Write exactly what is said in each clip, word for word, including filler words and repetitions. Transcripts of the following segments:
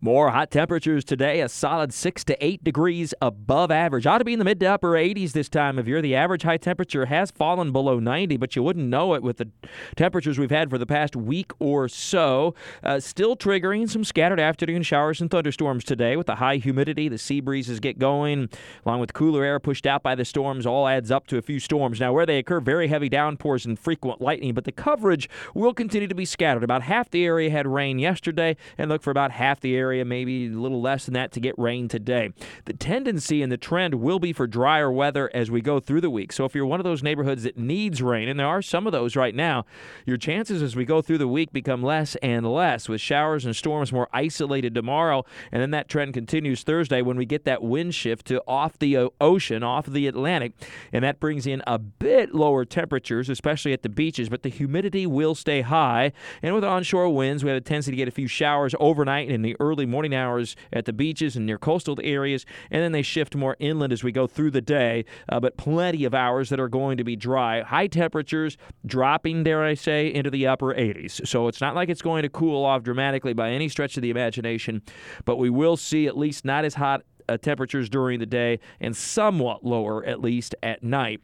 More hot temperatures today, a solid six to eight degrees above average. Ought to be in the mid to upper eighties this time of year. The average high temperature has fallen below ninety, but you wouldn't know it with the temperatures we've had for the past week or so. Uh, still triggering some scattered afternoon showers and thunderstorms today with the high humidity. The sea breezes get going, along with cooler air pushed out by the storms, all adds up to a few storms. Now, where they occur, very heavy downpours and frequent lightning, but the coverage will continue to be scattered. About half the area had rain yesterday, and look for about half the area, maybe a little less than that, to get rain today. The tendency and the trend will be for drier weather as we go through the week. So if you're one of those neighborhoods that needs rain, and there are some of those right now, your chances as we go through the week become less and less, with showers and storms more isolated tomorrow, and then that trend continues Thursday when we get that wind shift to off the ocean, off the Atlantic, and that brings in a bit lower temperatures, especially at the beaches, but the humidity will stay high, and with onshore winds, we have a tendency to get a few showers overnight in the early morning hours at the beaches and near coastal areas, and then they shift more inland as we go through the day, uh, but plenty of hours that are going to be dry. High temperatures dropping, dare I say, into the upper eighties. So it's not like it's going to cool off dramatically by any stretch of the imagination, but we will see at least not as hot uh, temperatures during the day and somewhat lower, at least at night.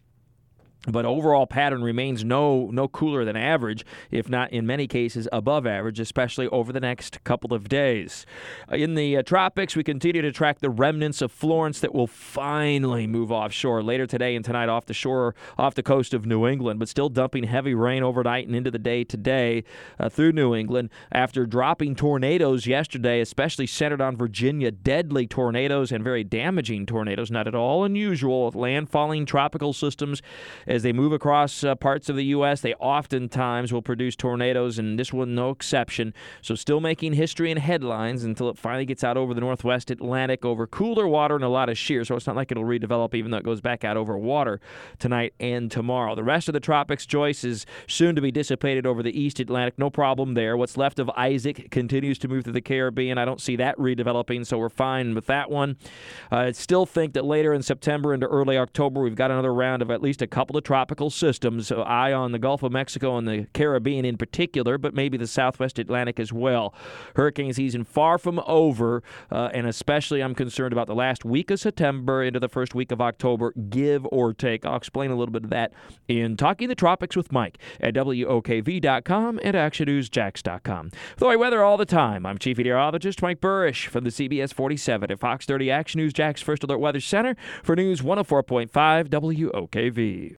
But overall pattern remains no no cooler than average, if not in many cases above average, especially over the next couple of days. In the uh, tropics, we continue to track the remnants of Florence that will finally move offshore later today and tonight off the shore, off the coast of New England, but still dumping heavy rain overnight and into the day today uh, through New England after dropping tornadoes yesterday, especially centered on Virginia. Deadly tornadoes and very damaging tornadoes, not at all unusual with landfalling tropical systems. As they move across uh, parts of the U S, they oftentimes will produce tornadoes, and this one no exception. So still making history and headlines until it finally gets out over the northwest Atlantic over cooler water and a lot of shear. So it's not like it'll redevelop even though it goes back out over water tonight and tomorrow. The rest of the tropics, Joyce, is soon to be dissipated over the east Atlantic. No problem there. What's left of Isaac continues to move through the Caribbean. I don't see that redeveloping, so we're fine with that one. Uh, I still think that later in September into early October, we've got another round of at least a couple of tropical systems, so eye on the Gulf of Mexico and the Caribbean in particular, but maybe the southwest Atlantic as well. Hurricane season far from over, uh, and especially I'm concerned about the last week of September into the first week of October, give or take. I'll explain a little bit of that in Talking the Tropics with Mike at W O K V dot com and Action News Jax dot com. The way weather all the time, I'm Chief Meteorologist Mike Burrish from the C B S forty-seven at Fox thirty Action News Jax First Alert Weather Center for News one oh four point five W O K V.